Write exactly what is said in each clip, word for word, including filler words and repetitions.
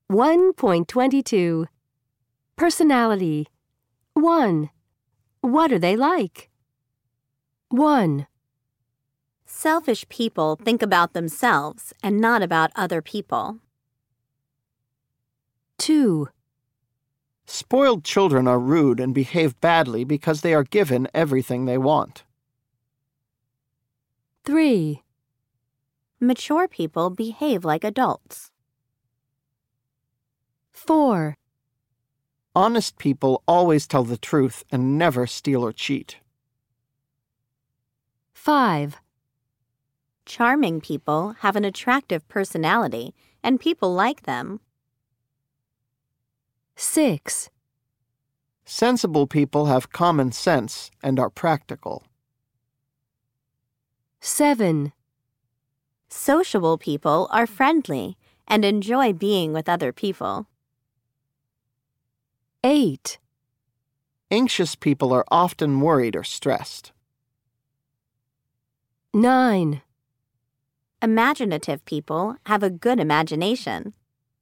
one point twenty-two. Personality. one. What are they like? one. Selfish people think about themselves and not about other people. two. Spoiled children are rude and behave badly because they are given everything they want. three. Mature people behave like adults. four. Honest people always tell the truth and never steal or cheat. five. Charming people have an attractive personality and people like them. six. Sensible people have common sense and are practical. seven. Sociable people are friendly and enjoy being with other people. eight. Anxious people are often worried or stressed. nine. Imaginative people have a good imagination.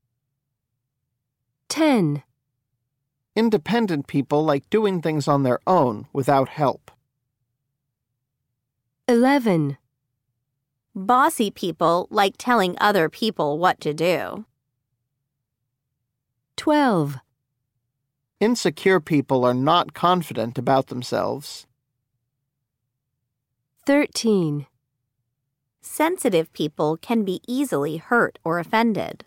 ten. Independent people like doing things on their own without help. eleven. Bossy people like telling other people what to do. twelve. Insecure people are not confident about themselves. thirteen. Sensitive people can be easily hurt or offended.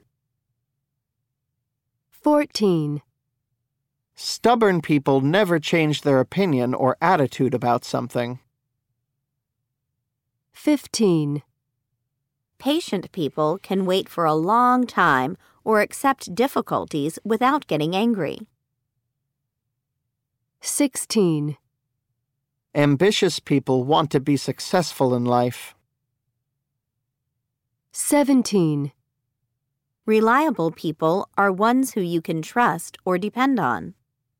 fourteen. Stubborn people never change their opinion or attitude about something. fifteen. Patient people can wait for a long time or accept difficulties without getting angry. sixteen. Ambitious people want to be successful in life. seventeen. Reliable people are ones who you can trust or depend on.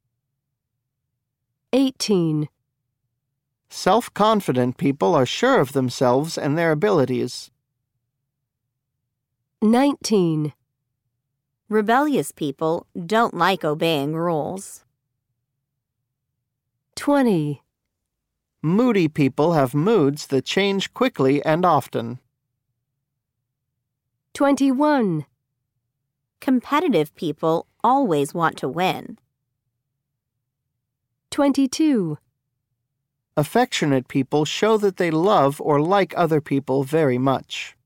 eighteen. Self-confident people are sure of themselves and their abilities. nineteen. Rebellious people don't like obeying rules. twenty. Moody people have moods that change quickly and often. twenty-one. Competitive people always want to win. twenty-two. Affectionate people show that they love or like other people very much.